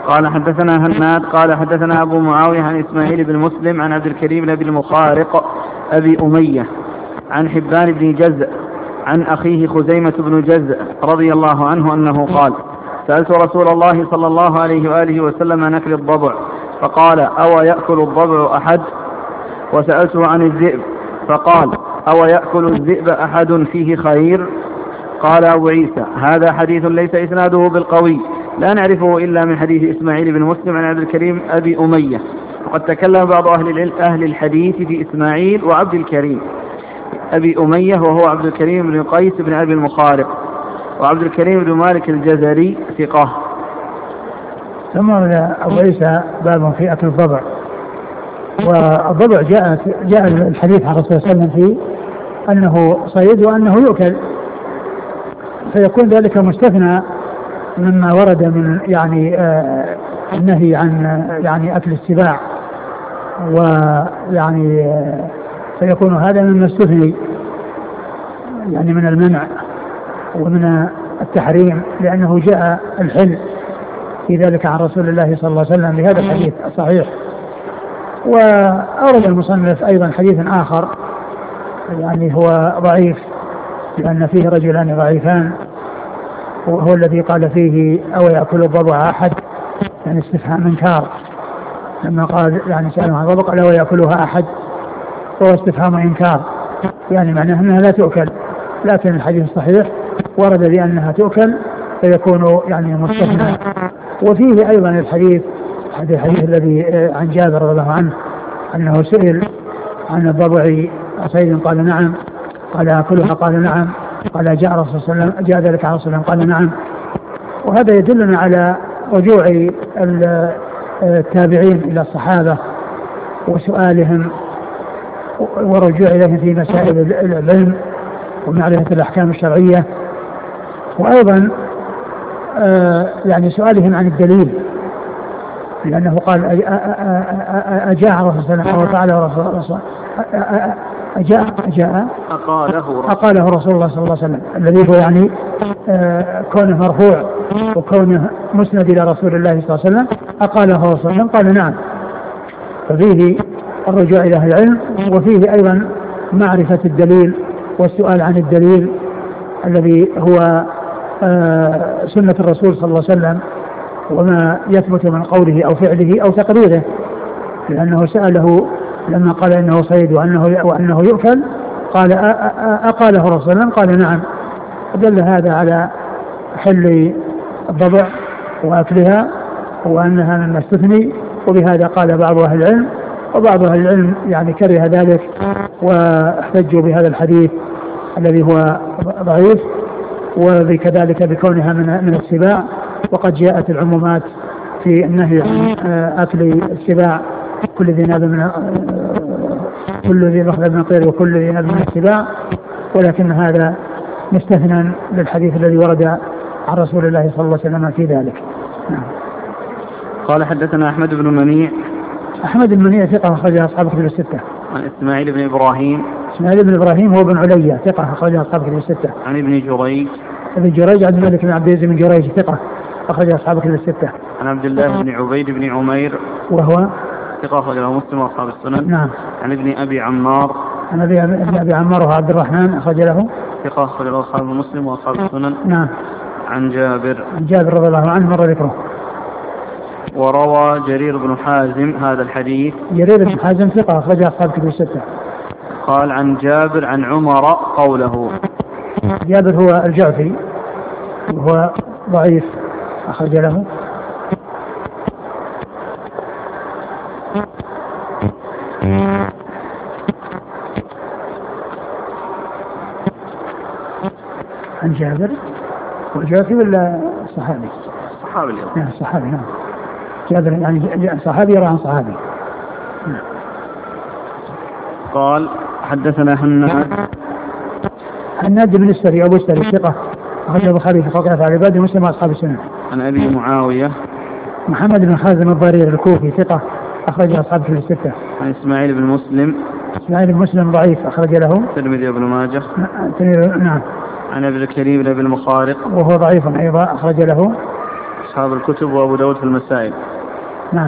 قال حدثنا هناد قال حدثنا أبو معاوية عن إسماعيل بن مسلم عن عبد الكريم بن المخارق أبي أمية عن حبان بن جزء عن أخيه خزيمة بن جزء رضي الله عنه أنه قال: سألت رسول الله صلى الله عليه وآله وسلم عن أكل الضبع فقال: أو يأكل الضبع أحد؟ وسألته عن الذئب فقال: أو يأكل الذئب أحد فيه خير؟ قال أبو عيسى: هذا حديث ليس إسناده بالقوي، لا نعرفه إلا من حديث إسماعيل بن مسلم عن عبد الكريم أبي أمية. وقد تكلم بعض أهل الحديث في إسماعيل وعبد الكريم أبي أمية، وهو عبد الكريم بن قيس بن أبي المخارق، وعبد الكريم بن مالك الجزري ثقة. ثم أبو عيسى باب في أكل الضبع. والضبع جاء الحديث عن الرسول صلى الله عليه وسلم فيه أنه صيد وأنه يؤكل، فيكون ذلك مستثنى مما ورد من النهي عن أكل السباع، ويعني فيكون هذا مما استثني من المنع ومن التحريم، لأنه جاء الحل في ذلك عن رسول الله صلى الله عليه وسلم بهذا الحديث الصحيح. وأورد المصنف أيضا حديث آخر هو ضعيف، لأن فيه رجلان ضعيفان، وهو الذي قال فيه: أو يأكل الضبع أحد، استفهام إنكار، لما قال سألوا عن الضبع قال: أو يأكلها أحد، وهو استفهام إنكار، معناه أنها لا تؤكل، لكن الحديث الصحيح ورد بأنها تؤكل فيكون مستثنى. وفيه أيضا الحديث الذي عن جابر رضي الله عنه أنه سئل عن الضبع أصيد؟ قال: نعم. قال: أكلها؟ قال: نعم. قال: جاء ذلك عن رسول الله؟ قال: نعم. وهذا يدلنا على رجوع التابعين إلى الصحابة وسؤالهم ورجوع إليهم في مسائل العلم ومعرفة الأحكام الشرعية، وأيضا سؤالهم عن الدليل، لأنه قال: أجاء الرسول صلى الله عليه وسلم أو فعله رسول أقاله رسول الله صلى الله عليه وسلم، الذي هو كونه مرفوع وكونه مسند إلى رسول الله صلى الله عليه وسلم. أقاله رسول الله صلى الله عليه وسلم؟ قال: نعم. ففيه الرجوع إلى أهل العلم، وفيه أيضا معرفة الدليل والسؤال عن الدليل الذي هو سنة الرسول صلى الله عليه وسلم، وما يثبت من قوله أو فعله أو تقريره، لأنه سأله لما قال إنه صيد وأنه يؤكل، قال: أقاله رسول الله؟ قال: نعم. دل هذا على حل الضبع وأكلها وأنها مما استثني، وبهذا قال بعض أهل العلم، وبعض أهل العلم كره ذلك واحتجوا بهذا الحديث الذي هو ضعيف، وكذلك بكونها من السباع. وقد جاءت العمومات في النهي عن أكل السباع: كل ذي مخلب من طير وكل ذي ناب من السباع، ولكن هذا مستثنى للحديث الذي ورد عن رسول الله صلى الله عليه وسلم في ذلك. قال: حدثنا أحمد بن منيع. أحمد بن منيع ثقة أخرجه أصحاب الكتب الستة. عن إسماعيل بن إبراهيم. إسماعيل بن إبراهيم هو بن عليا ثقة أخرجه أصحاب الكتب الستة. عن ابن جريج. ابن جريج عبد الملك بن عبد العزيز بن جريج ثقة أخرجه أصحاب الكتب الستة. عن عبد الله بن عبيد بن عمير وهو ثقة أخرجه مسلم وأصحاب السنن. نعم. عن ابن أبي عمار. عن ابن أبي عمار وهو عبد الرحمن أخرج له ثقة أخرجه أصحاب مسلم وأصحاب السنن. نعم. عن جابر رضي الله عنه مر ذكره. وروى جرير بن حازم هذا الحديث. جرير بن حازم ثقة أخرجه أصحاب الكتب الستة. قال: عن جابر عن عمر قوله. جابر هو الجعفي وهو ضعيف أخرج له عن جابر. والجعفي ولا الصحابي؟ الصحابي. نعم الصحابي. نعم. جابر صحابي يرى عن صحابي. نعم. قال: حدثنا حناد بن السري أبو السري ثقة أخرج البخاري في فقه أفعال العباد ومسلم وأصحاب السنن. عن أبي معاوية محمد بن حازم الضرير الكوفي ثقة أخرج أصحاب في الستة. عن إسماعيل بن مسلم. إسماعيل بن مسلم ضعيف أخرج له الترمذي وابن ماجه. نعم. عن عبد الكريم بن المخارق وهو ضعيف أيضا أخرج له أصحاب الكتب وأبو داود في المسائل. نعم.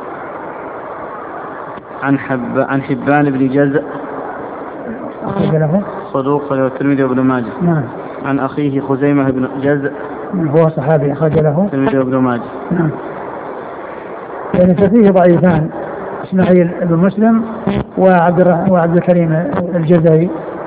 عن حبان بن جزء أخرج له صدوق له الترمذي وابن ماجه. نعم. عن أخيه خزيمة بن جزء هو صحابي أخرج له الترمذي وابن ماجه. نعم. يعني ففيه ضعيفان إسماعيل بن مسلم وعبد الكريم الجزري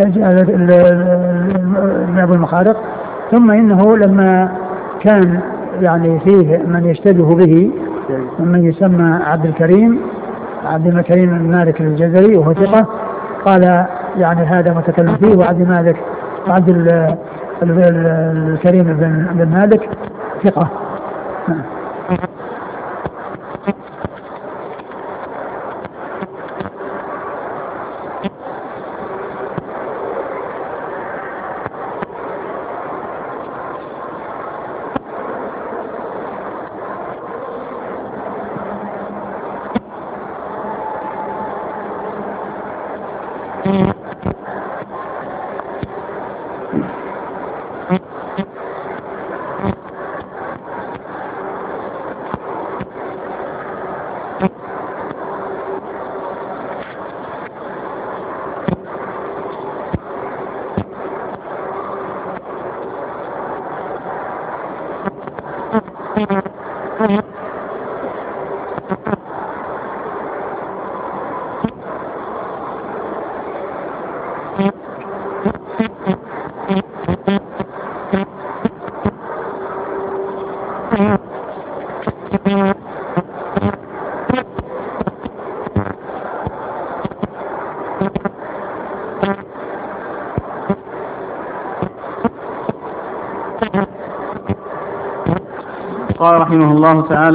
من أبو المخارق. ثم إنه لما كان يعني فيه من يشتبه به ممن يسمى عبد الكريم بن مالك الجزري وهو ثقة، قال يعني هذا متكلم فيه، وعبد الكريم بن مالك ثقة. قال رحمه الله تعالى